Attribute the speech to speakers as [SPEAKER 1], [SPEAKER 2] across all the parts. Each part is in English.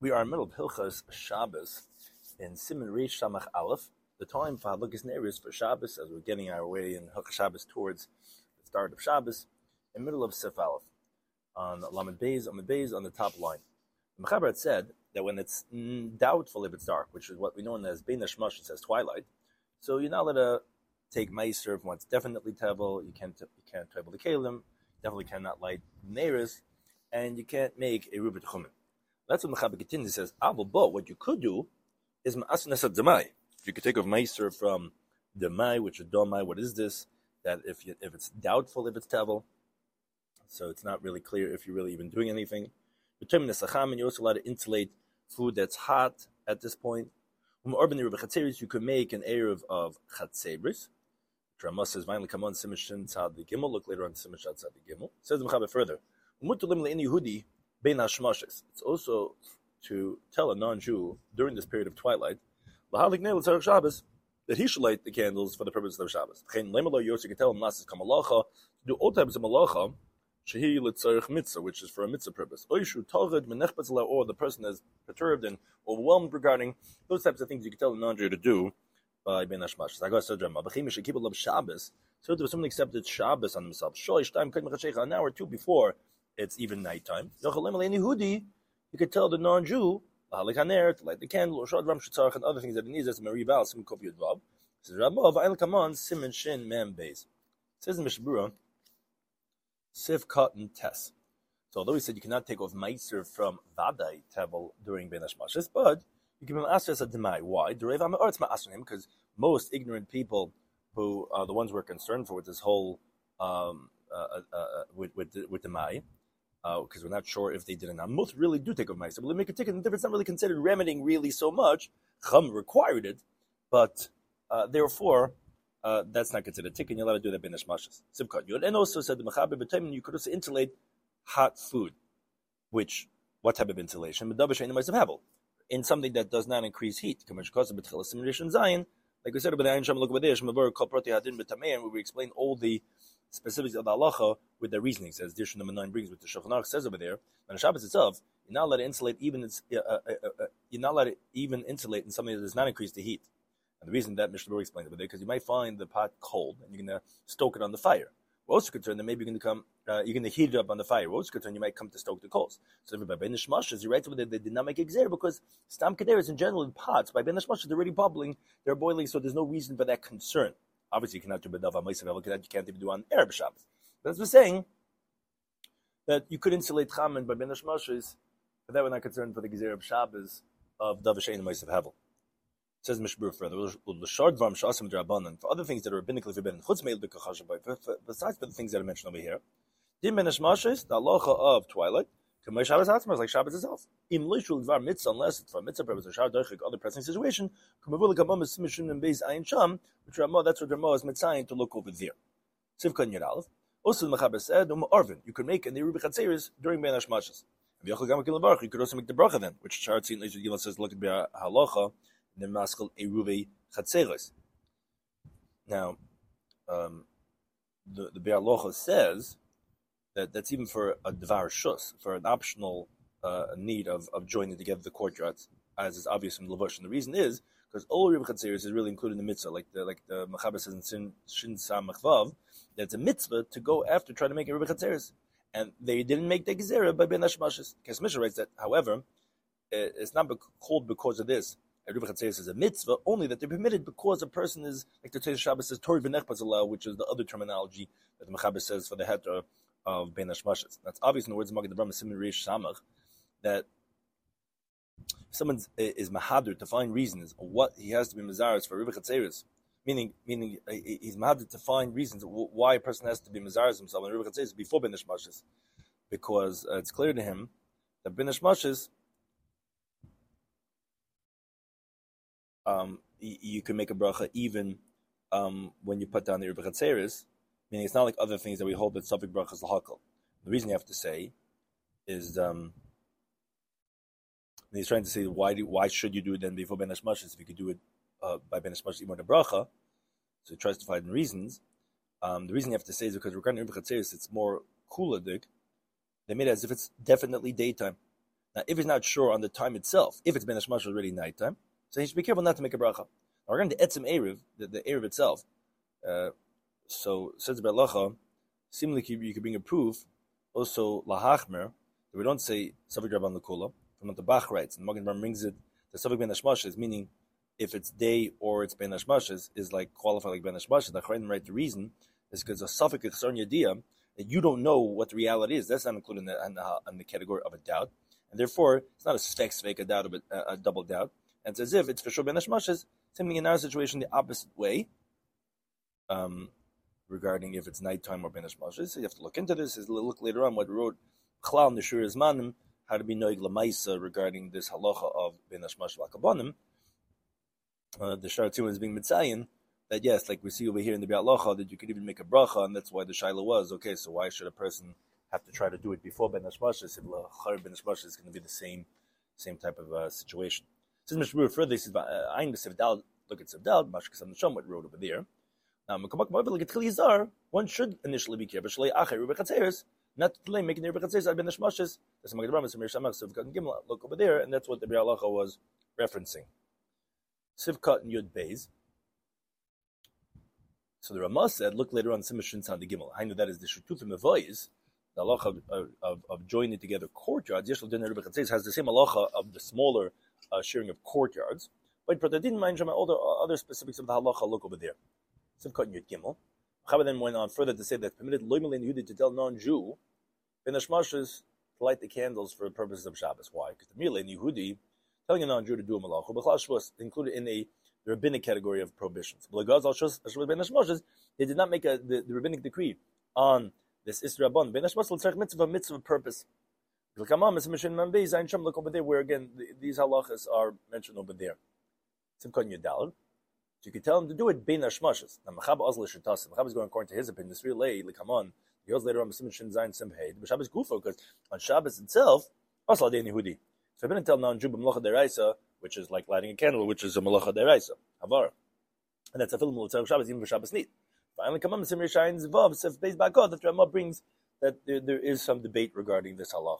[SPEAKER 1] We are in the middle of Hilchas Shabbos in Siman Reish Samach Aleph. The time for Halakis Neris for Shabbos, as we're getting our way in Hilchas Shabbos towards the start of Shabbos, in the middle of Sif Aleph, on Lamed Beis on the top line. The Mechaber had said that when it's doubtful if it's dark, which is what we know as Bein Hashmash, it says twilight, so you're not allowed to take Meiser from what's definitely Tevel. You can't Tevel the Kalim, definitely cannot light Neris, and you can't make a Rubit Chumen. That's what Mechaber continues. He says, but what you could do is Ma'asnes Demai. You could take off Meiser from Demai, which is Domai. What is this? That if it's doubtful if it's Tevel, so it's not really clear if you're really even doing anything. And you're also allowed to insulate food that's hot at this point. You could make an Erev of Chatzebris. Rama says, finally come on, Simishin Tzad the Gimel. Look later on Simishin Tzad the Gimel. Says the Mechaber further. It's also to tell a non-Jew during this period of twilight that he should light the candles for the purpose of Shabbos. You can tell him to do all types of malacha, which is for a mitzvah purpose. Or the person is perturbed and overwhelmed regarding those types of things you can tell a non-Jew to do by Ben Hashmash. So there was something accepted Shabbos on himself. An hour or two before it's even nighttime. You could tell the non-Jew to light the candle, or and other things that he needs. That's Marival, Sim Kof Yudvav. Says Ramov, I'll come on, Siman Shin Mem Beis. Says in Mishabura, Sif Cotton Tess. So although he said you cannot take off Meiser from Vadai Tevel during Ben Hashmashis, but you can ask us a Demai. Why? Because most ignorant people who are the ones we're concerned for with this whole with Demai, because we're not sure if they did or not. Most really do take off Meiser, but they make a ticket, and it's not really considered remedying really so much. Chum required it, but therefore, that's not considered ticket. You're allowed to do that Ben Hashmashis. And also said the Mechaber b'Taimin, you could also insulate hot food, which what type of insulation? In something that does not increase heat. Like we said about the Ayin Sham look over there, where we explain all the specifics of the halacha with the reasoning. It says Dirshan number 9 brings with the Shulchan Aruch says over there. On Shabbos itself, you're not allowed to insulate in something that does not increase the heat. And the reason that Mishnah explained over there, because you might find the pot cold and you're going to stoke it on the fire. We're also concerned that maybe you're going to heat it up on the fire. We're also concerned you might come to stoke the coals. So by Ben Hashmashis, you write over there they did not make exer because Stam Kederis in general in pots, by Ben Hashmashis, they're already bubbling, they're boiling, so there's no reason for that concern. Obviously, you cannot do Bedav HaMeisav, you can't even do on Arab Shabbos. But as we're saying, that you could insulate Chaman by Ben Hashmashis, but that we're not concerned for the Gezer of Shabbos of Davashain and Meisav Hevel. Says Mishbur further, for other things that are rabbinically forbidden, besides for the things that are mentioned over here, the halacha of twilight, like Shabbos itself. Unless it's for a mitzvah purpose or other pressing situation, that's what Ramah is mitzayin to look over there. Sivkan Yud also the Mechaber said, you could make in the Rubi Chatzeris during Ben Hashmashis. You could also make the bracha then, which Sharatzi and Gila says, look at the halacha. The maskal eruve chatzeres. Now, the Be'er Halacha says that that's even for a dvar shus, for an optional need of joining together the courtyards, as is obvious from the Levush. And the reason is because all eruve chatzeres is really included in the mitzvah, like the Mechaber says in Shin Samach Vav, that it's a mitzvah to go after trying to make eruve chatzeres, and they didn't make the gezerah by Ben Hashmashis. Kes Mishnah writes that, however, it's not called because of this. Eruv Chatzeres is a mitzvah, only that they're permitted because a person is, like the Tzei Shabbos says, Tori B'nech Bazalel, which is the other terminology that the Mechaber says for the heter of Ben Hashmashis. That's obvious in the words of Magen Avraham Siman Reish Samach, that if someone is mahadir to find reasons what he has to be mazaris for Eruv Chatzeres, meaning he's mahadir to find reasons why a person has to be mazaris himself in Eruv Chatzeres before Ben Hashmashis, because it's clear to him that Ben Hashmashis, you can make a bracha even when you put down the Eruv Chatzeres, meaning it's not like other things that we hold that Safik bracha is lahakal. The reason you have to say is he's trying to say why should you do it then before Ben Hashmashis if you could do it by Ben Hashmashis even the bracha. So he tries to find reasons. The reason you have to say is because regarding Eruv Chatzeres, it's more kuladik. They made it as if it's definitely daytime. Now, if he's not sure on the time itself, if it's Ben Hashmash already nighttime, so he should be careful not to make a bracha. Now, regarding the Etzem Erev, the Erev itself, so says the Balacha, seemingly you could bring a proof, also Lahachmer, that we don't say Savik Rabban Lakula, from what the Bach writes, and Magen Bar brings it, the Savik Ben Hashmash, meaning if it's day or it's Ben Hashmash, is like qualified like Ben Hashmash. The Chayim write the reason is because a Savik Chesron Yediyah, that you don't know what the reality is. That's not included in the category of a doubt. And therefore, it's not a svek, a doubt, a double doubt. And it's as if it's for sure ben hashmashes, something in our situation the opposite way, regarding if it's nighttime or ben hashmashes. So you have to look into this. Look later on what we wrote, Chlal Neshur Zmanim, how to be noig lamaisa regarding this halacha of ben hashmash v'akabonim. The Shar Tzimah is being mitzayin, that yes, like we see over here in the Biat Locha, that you could even make a bracha, and that's why the shaila was, okay, so why should a person have to try to do it before Ben Hashmashes? If L'char Ben Hashmashes is going to be the same type of situation. Since Mishmur further, he says, Ayin B'Sevdal, look at Sevdal, Mashkas Neshama, what wrote over there. Now, one should initially be careful, not to delay making the Rebbe Ben Hashmashes. That's Magen Bar, Samir Shamach, Sivkat and Gimel, look over there, and that's what the Biat Locha was referencing. Sivkat and Yud Beis. So the Ramah said, look later on, Simishin San de Gimel. I know that is the Shututim Avoyis, the halacha of joining together courtyards. Yeshul Din Rebbe Chatzes has the same halacha of the smaller sharing of courtyards. But I didn't mind all the other specifics of the halacha. Look over there. Sivkat and Yud Gimel. Chava then went on further to say that permitted Loimel Yehudi to tell non-Jew Ben Hashmashes to light the candles for the purposes of Shabbos. Why? Because the Mila Yehudi telling a non-Jew to do a malacha, B'chlal Shavuos included in the rabbinic category of prohibitions. They did not make the rabbinic decree on this Isra Rabban. Ben Hashmas l'tzarech mitzvah purpose. Look over there where again these halachas are mentioned over there. So you could tell him to do it Ben Hashmashes. Now Machaba Ozle Shetasim. Machaba is going according to his opinion. This really Likamon. He goes later on Simishin Zayin Simheid. But Shabbos Gufa, because on Shabbos itself, Asla Dein Yehudi. So I didn't tell non-Jew b'melacha deraisa, which is like lighting a candle, which is a melacha deraisa, havar, and that's a film of Shabbos even for Shabbos need. Finally, come on, Simir Shayin Zvav Sef Beis Bakod. That Ramah brings that there is some debate regarding this halacha.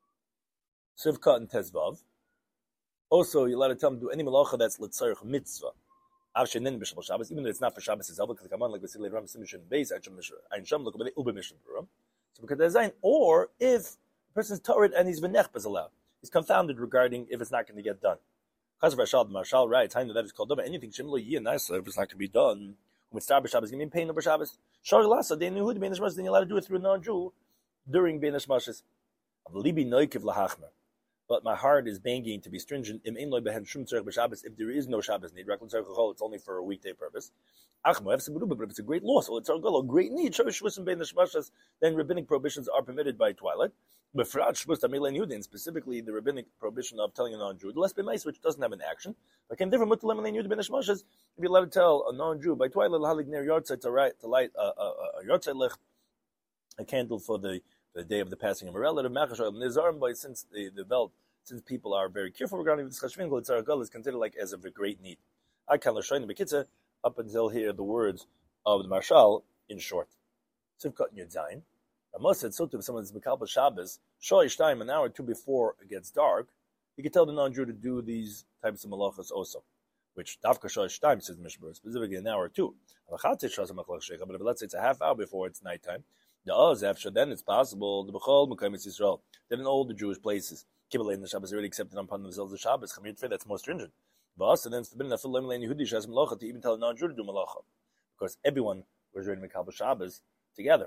[SPEAKER 1] Sivkat and Tezvav. Also, you're allowed to tell them to do any melacha that's l'tzarich mitzvah. Avshenin b'Shabbat Shabbos, even though it's not for Shabbos itself. Because come on, like we see later on, Simir Shayin Beis Ein Sham look over the Uber Mission Purim. So because there's Zayin, or if the person's Torah and he's v'nechbaz is allowed. He's confounded regarding if it's not going to get done. Because of Rashal, the Marshal writes, I know that is called Doma. Anything Shimlo Yeh Naisa, if it's not going to be done, with Star B'Shabbos, going to be in pain over Shabbos. Shar Lasa, they knew who the Ben Hashmashes, then you're allowed to do it through a non-Jew during Ben Hashmashes. Libi Noikiv Lahachmer. But my heart is banging to be stringent. If there is no Shabbos need, it's only for a weekday purpose. But if it's a great loss, a great need, then rabbinic prohibitions are permitted by twilight. But and specifically the rabbinic prohibition of telling a non-Jew, less b'mais, which doesn't have an action. But can differ if you're allowed to tell a non-Jew by twilight to light a yortzeit licht, a candle for the day of the passing of a relative. But since people are very careful regarding this chashvin, is considered like as of a great need. I can l'shoyin b'kitza up until here the words of the Marshal in short. Sivkat Yud Zayin. Ramos said so too. If someone's Mekalpa Shabbos, Shoish time, an hour or two before it gets dark, you can tell the non-Jew to do these types of malachas also, which Davka Shoish time says Mishmur, specifically an hour or two. But if let's say it's a half hour before it's nighttime, then it's possible the Bechol Mekayim Yisrael. Then in all the Jewish places, Kibbutz in the Shabbos already accepted upon themselves the Shabbos. Chamir Tfei, that's more stringent. But also then it's forbidden to even tell a non-Jew to do malacha, because everyone was ready to make Shabbos together.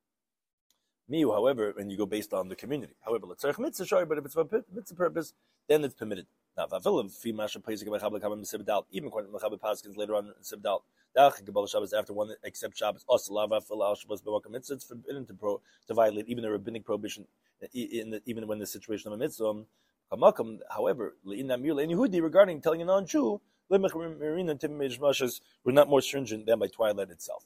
[SPEAKER 1] Miu, however, when you go based on the community. However, let's say mitzvah, but if it's for mitzvah purpose, then it's permitted. Now, even according to Mechaber Paskins later on in Sibdal, after one accepts Shabbos, it's forbidden to violate even a rabbinic prohibition, even when the situation of a mitzvah. However, regarding telling a non-Jew, we're not more stringent than by twilight itself.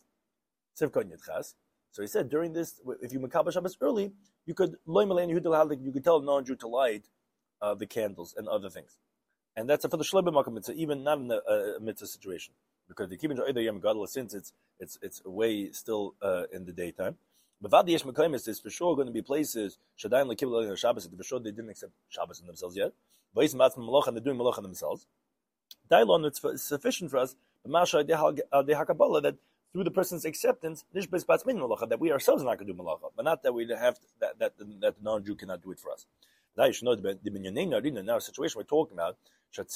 [SPEAKER 1] So he said during this, if you makabel Shabbos early, you could tell a non-Jew to light the candles and other things, and that's for the shleim makam mitzvah, even not in a mitzvah situation, because the kibbutz either yom gadol, since it's way still in the daytime. But Yesh Mekaymis is for sure going to be places Shadaim Lekibel Shabbos. For sure they didn't accept Shabbos in themselves yet. But Malach and they're doing Malach themselves. Dailon, it's sufficient for us. That through the person's acceptance, that we ourselves are not going to do malacha, but not that we have that the non-Jew cannot do it for us. Now you should know that now a situation we're talking about, that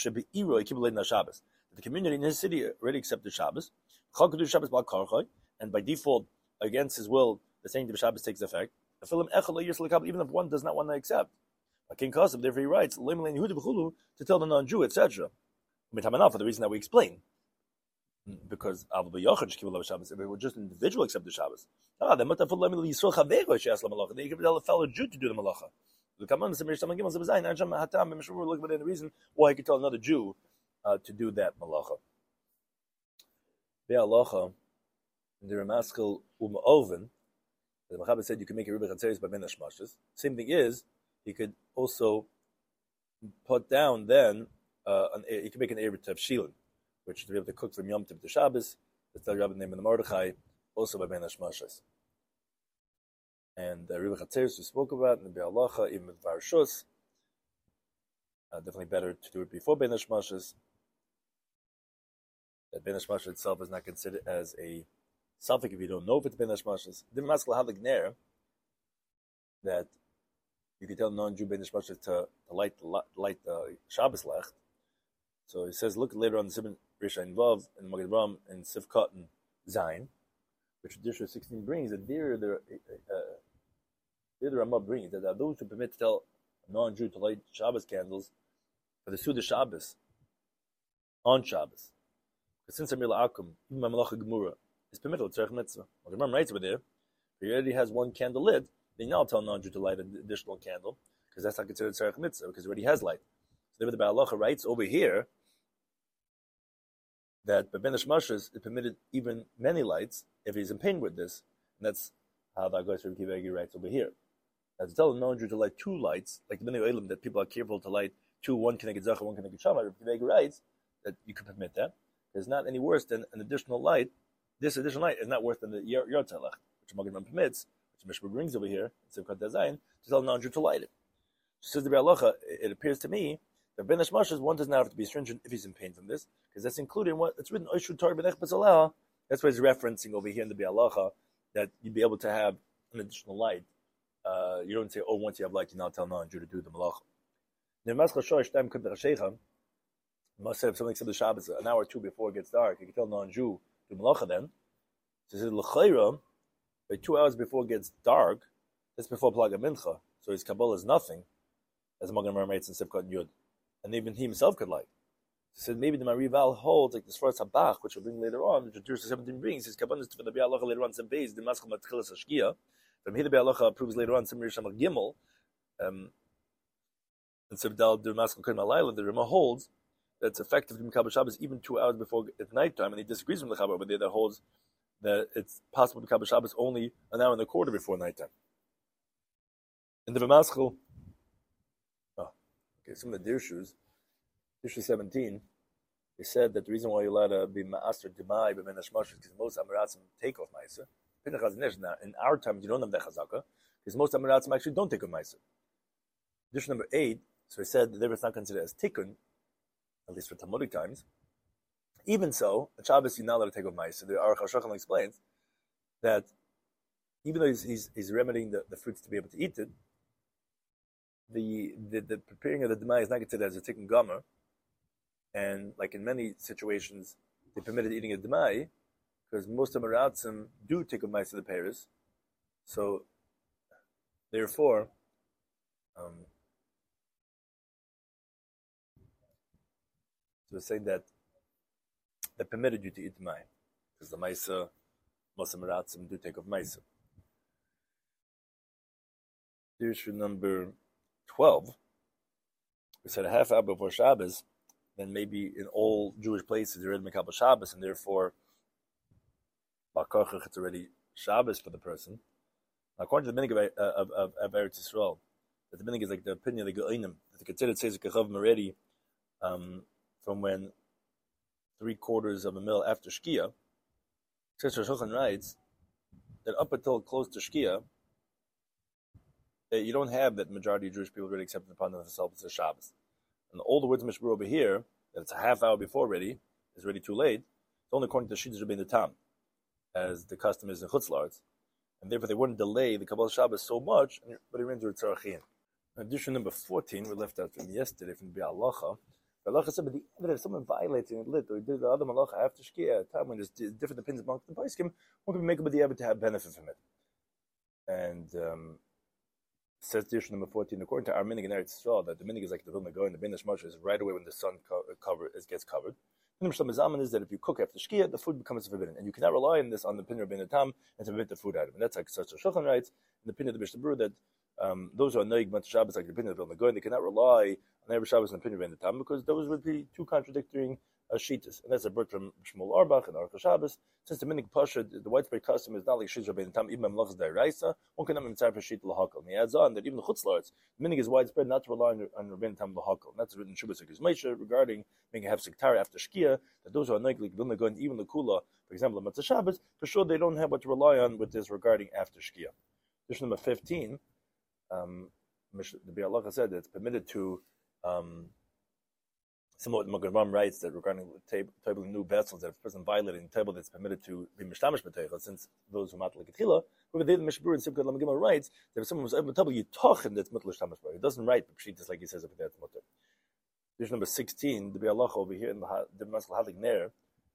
[SPEAKER 1] the community in his city already accepted Shabbos, and by default, against his will, the saying of Shabbos takes effect. Even if one does not want to accept, King Kasav, therefore he writes to tell the non-Jew, etc. For the reason that we explain. Because if it were just individual accept the Shabbos, they might have they could tell a fellow Jew to do the malacha. Look at the reason why he could tell another Jew to do that malacha. Be'alacha, in the Ramaskel Oven, the Mechaber said you can make a Rebbe Chatzeris by Ben Hashmashas. Same thing is, he could also put down then, he could make an Erev Tavshilin, which to be able to cook from Yom Tov to Shabbos. That's the Rabbi name in the Mordechai, also by Ben Hashmashas. And Rebbe Chatzeris we spoke about, and the Be'alacha, even with Varshus, definitely better to do it before Ben Hashmashas. That Ben Hashmashas itself is not considered as a suffix if you don't know if it's Ben Hashmashas. The Maskal Hadlik that you can tell non-Jew Ben Hashmashas to light the Shabbos Lecht. So he says, look later on the Sibin Rishain Vav and Magid Ram and Sivkot and Zayin, which tradition 16 brings that there the Ramah brings that those who permit to tell a non-Jew to light Shabbos candles for the Suda Shabbos on Shabbos. Because since Amir La'akum, even my Malacha Gemura, is permitted with Tzarech Mitzvah. Well, the Ram writes over there, if he already has one candle lit, then you now tell a non-Jew to light an additional candle, because that's not considered Tzarech Mitzvah, because he already has light. So the Ba'alacha writes over here that Ben Hashmashas is permitted even many lights if he's in pain with this, and that's how the Agoy Rabbi Akiva Eiger writes over here. As to tell a non-Jew to light two lights, like the Bnei Olam, that people are careful to light two, one Keneged Zachar, one Keneged Shammai, Rabbi Akiva Eiger writes that you can permit that. It's not any worse than an additional light. This additional light is not worse than the Yor Tzalach, which Magid Ram permits, which Mishmar brings over here, Sivkot Dazayin, to tell a non-Jew to light it. Says the Be'alacha, it appears to me that Ben Hashmashas, one does not have to be stringent if he's in pain from this, because that's included in what it's written, Oishud Tar B'nech B'Zaleh. That's why he's referencing over here in the Be'alacha, that you'd be able to have an additional light. You don't say, once you have light, you now tell non-Jew to do the malacha. Must have something except the Shabbos an hour or two before it gets dark. You can tell non-Jew to malacha then. So he says l'chayra, by 2 hours before it gets dark, that's before Plaga Mincha. So his Kabbalah is nothing, as Magen Ram writes in Sivkot and Yud, and even he himself could light. So he said maybe the Marival holds like this first Habach, which we'll bring later on, which Jerusalem 17 brings. His Kabbalah is for the Be'alacha later on some base the Maskal Matchilas Hashkia. From here the Be'alacha proves later on some Risham Gimel. And Sibdal the Maskal Kol Malayla the Rima holds that's effective to Mekabel Shabbos even 2 hours before it's nighttime, and he disagrees with the Chaber over there that holds that it's possible to Mekabel Shabbos only an hour and a quarter before nighttime. In the Maskal, some of the Dirshus, Dirshu 17, they said that the reason why you're allowed to be Ma'aster Demai Ben Hashmashas is because most Amiratzim take off Ma'aser. In our times, you don't have that Chazaka, because most Amiratzim actually don't take off Ma'aser. Dirshu number 8, so he said that it's not considered as Tikkun, at least for Talmudic times. Even so, at Shabbos you're not allowed to take off Ma'aser. The Aruch HaShulchan explains that even though he's remedying the fruits to be able to eat it, the preparing of the Demai is not considered as a Tikkun Gomer, and like in many situations, they permitted eating a Demai, because most of Maratzim do take a mice to the Paris. So, therefore, so it's saying that they permitted you to eat Demai, because the mice, most of Maratzim do take of mice. Issue number 12, we said a half hour before Shabbos, then maybe in all Jewish places they're in Mekabel Shabbos, and therefore it's already Shabbos for the person. Now, according to the minig of Eretz Yisrael, that the minig is like the opinion of the Geonim, that they consider Tzeiz Kechavim already from when 3/4 of a mil after Shkia. Tzeiz Shulchan writes that up until close to Shkia, you don't have that majority of Jewish people already accepted upon themselves as Shabbos. And all the words of Mishmur over here, that it's a half hour before already, is already too late, it's only according to Shidduch Rabbeinu Tam, as the custom is in Chutzlarts. And therefore they wouldn't delay the Kabbalah Shabbos so much, but it remains with Tzarachin. Addition number 14, we left out from yesterday from the Halacha. The Halacha said, but the evidence, if someone violates it lit, or he did the other Malacha after Shkia, at a time when there's different opinions amongst the Paiskim, one can make a b'diavad to have benefit from it. And says Addition number 14, according to our minig in Eretz Yisrael, that the minig is like the Vilna Gaon, the Binish Moshe is right away when the sun gets covered. The Mishnah Mazaman is that if you cook after Shkia, the food becomes forbidden. And you cannot rely on this on the opinion of Rabbeinu Tam and to permit the food item. And that's like such a Shulchan writes, in the opinion of the Mishnah Berurah, that those who are noig Motzei Shabbos, like the opinion of Vilna Gaon, they cannot rely on every Shabbos and the opinion of Rabbeinu Tam because those would be two contradicting shitas. And that's a word from Shmuel Arbach and Aruch Shabbos. Since the minig pasha, the widespread custom is not like Shidduch Rabbeinu Tam, even Melachas D'Oraisa, one cannot be mitzvah for shita l'hakol. And he adds on that even the chutzlarts, the minig is widespread not to rely on Rabbeinu Tam l'hakol. And that's written in Shubas Ekuz Moshe regarding making a hefsek tara after Shkia, that those who are like Vilna Gaon, even the Kula, for example, the Motzei Shabbos, for sure they don't have what to rely on with this regarding after Shkia. Issue number 15, the Biur Halacha said that it's permitted to, similar to what the Magen Avraham writes, that regarding tabling new vessels, that if a person violating the table, that's permitted to be mishtamish b'teicha, since those who mat l'ketchila. But the Mishnah Berurah in Simchat Lamed Gimel writes that if someone was able to table, you tochen that's mutter l'shtamish b'teicha. It doesn't write pshitas like he says over there at mutter. Issue number 16, the Biur Halacha over here in the Maskal Hadik Ner.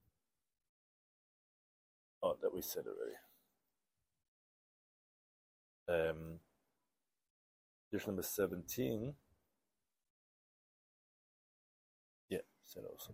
[SPEAKER 1] Oh, that we said already. Issue number 17. Yeah, said also.